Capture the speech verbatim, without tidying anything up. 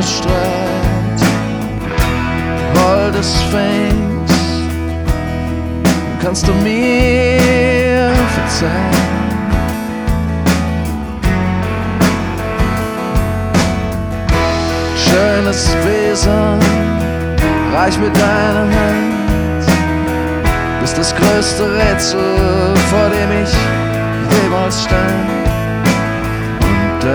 Streit. Holdes Sphinx, kannst du mir verzeihen? Schönes Wesen, reich mir deine Hand, bist das größte Rätsel, vor dem ich jemals stand.